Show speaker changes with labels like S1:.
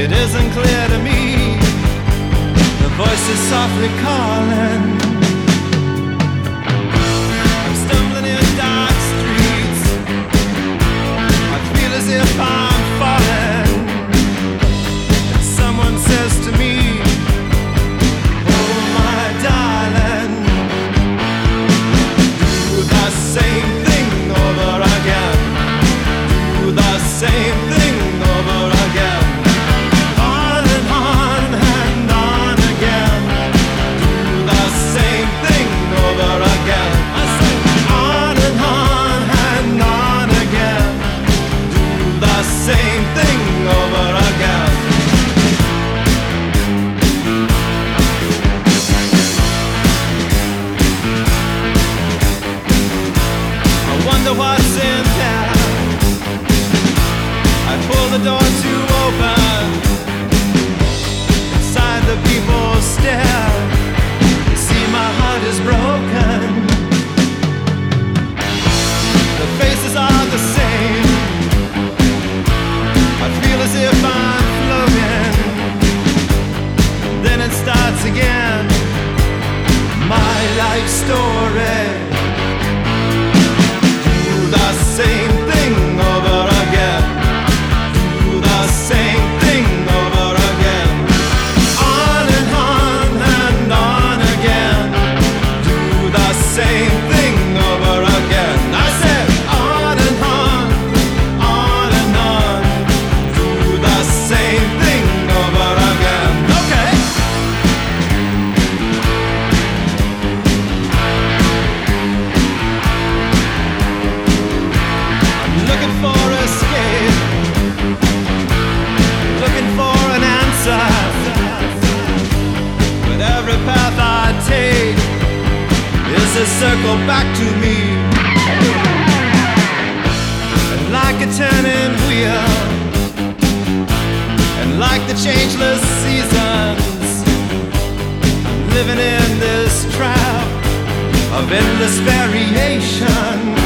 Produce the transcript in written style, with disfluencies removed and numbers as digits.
S1: It isn't clear to me. The voice is softly calling. I'm stumbling in dark streets. I feel as if I'm falling. And someone says to me, oh my darling, do the same thing over again. Do the same thing over again. On and on again. Do the same thing over again. I say on and on again. Do the same thing over again. I wonder what's in there. I pull the door to open. Inside the people stare. See, my heart is broken. The faces are the same. I feel as if I'm floating. Then it starts again. My life story. Do the same thing over again. Do the same thing over again. On and on again. Do the same thing over again. I said on and on. Do the same thing over again. Okay. I'm looking for escape. Looking for an answer. With every path I take is a circle back to me. And like a turning wheel, and like the changeless seasons, I'm living in this trap of endless variation.